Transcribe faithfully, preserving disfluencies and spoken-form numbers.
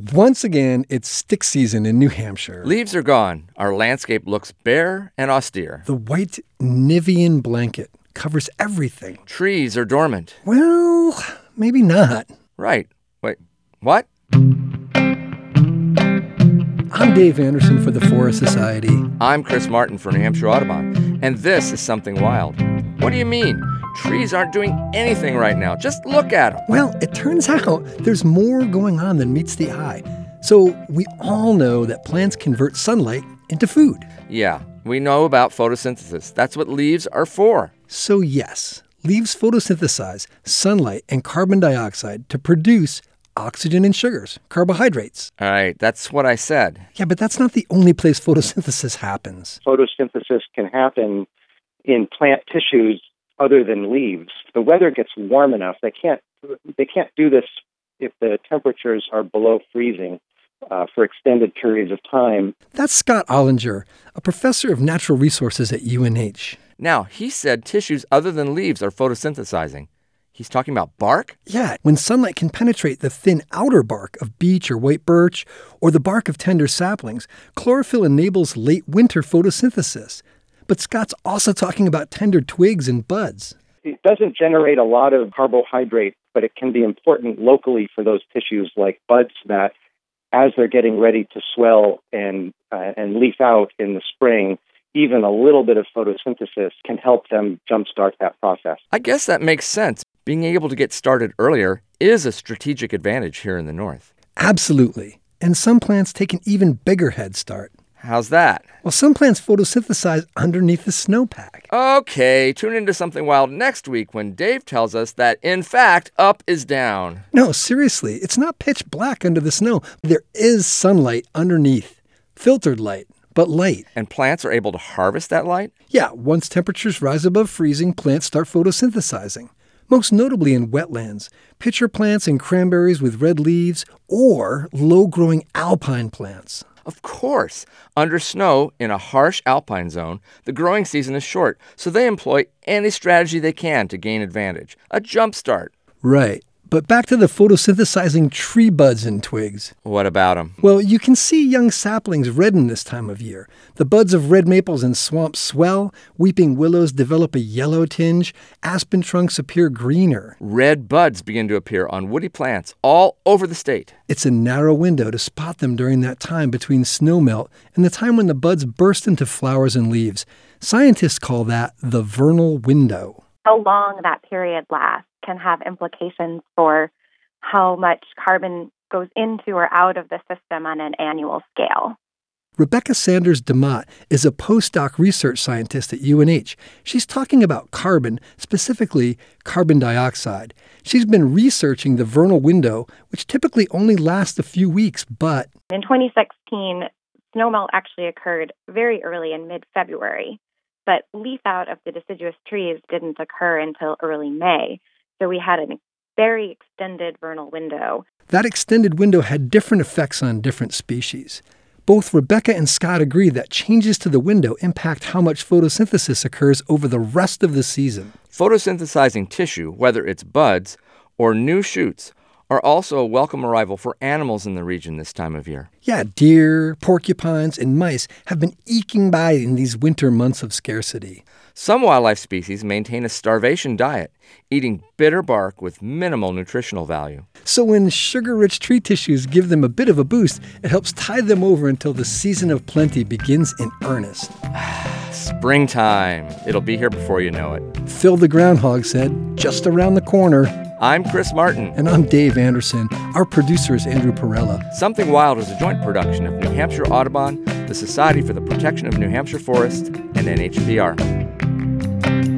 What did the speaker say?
Once again, it's stick season in New Hampshire. Leaves are gone. Our landscape looks bare and austere. The white Nivean blanket covers everything. Trees are dormant. Well, maybe not. Right. Wait, what? I'm Dave Anderson for the Forest Society. I'm Chris Martin for New Hampshire Audubon, and this is Something Wild. What do you mean? Trees aren't doing anything right now. Just look at them. Well, it turns out there's more going on than meets the eye. So we all know that plants convert sunlight into food. Yeah, we know about photosynthesis. That's what leaves are for. So yes, leaves photosynthesize sunlight and carbon dioxide to produce oxygen and sugars, carbohydrates. All right, that's what I said. Yeah, but that's not the only place photosynthesis happens. Photosynthesis can happen in plant tissues other than leaves. The weather gets warm enough. They can't they can't do this if the temperatures are below freezing uh, for extended periods of time. That's Scott Ollinger, a professor of natural resources at U N H. Now, he said tissues other than leaves are photosynthesizing. He's talking about bark? Yeah, when sunlight can penetrate the thin outer bark of beech or white birch or the bark of tender saplings, chlorophyll enables late winter photosynthesis. But Scott's also talking about tender twigs and buds. It doesn't generate a lot of carbohydrate, but it can be important locally for those tissues like buds that, as they're getting ready to swell and uh, and leaf out in the spring, even a little bit of photosynthesis can help them jumpstart that process. I guess that makes sense. Being able to get started earlier is a strategic advantage here in the north. Absolutely. And some plants take an even bigger head start. How's that? Well, some plants photosynthesize underneath the snowpack. Okay, tune into Something Wild next week when Dave tells us that, in fact, up is down. No, seriously, it's not pitch black under the snow. There is sunlight underneath. Filtered light, but light. And plants are able to harvest that light? Yeah, once temperatures rise above freezing, plants start photosynthesizing. Most notably in wetlands, pitcher plants and cranberries with red leaves, or low-growing alpine plants. Of course. Under snow, in a harsh alpine zone, the growing season is short, so they employ any strategy they can to gain advantage. A jump start. Right. But back to the photosynthesizing tree buds and twigs. What about them? Well, you can see young saplings redden this time of year. The buds of red maples and swamps swell, weeping willows develop a yellow tinge, aspen trunks appear greener. Red buds begin to appear on woody plants all over the state. It's a narrow window to spot them during that time between snowmelt and the time when the buds burst into flowers and leaves. Scientists call that the vernal window. How long that period lasts can have implications for how much carbon goes into or out of the system on an annual scale. Rebecca Sanders DeMott is a postdoc research scientist at U N H. She's talking about carbon, specifically carbon dioxide. She's been researching the vernal window, which typically only lasts a few weeks, but... In twenty sixteen, snowmelt actually occurred very early in mid-February, but leaf out of the deciduous trees didn't occur until early May. So we had a very extended vernal window. That extended window had different effects on different species. Both Rebecca and Scott agree that changes to the window impact how much photosynthesis occurs over the rest of the season. Photosynthesizing tissue, whether it's buds or new shoots, are also a welcome arrival for animals in the region this time of year. Yeah, deer, porcupines, and mice have been eking by in these winter months of scarcity. Some wildlife species maintain a starvation diet, eating bitter bark with minimal nutritional value. So when sugar-rich tree tissues give them a bit of a boost, it helps tide them over until the season of plenty begins in earnest. Springtime. It'll be here before you know it. Phil the groundhog said, just around the corner. I'm Chris Martin. And I'm Dave Anderson. Our producer is Andrew Perella. Something Wild is a joint production of New Hampshire Audubon, the Society for the Protection of New Hampshire Forests, and N H P R.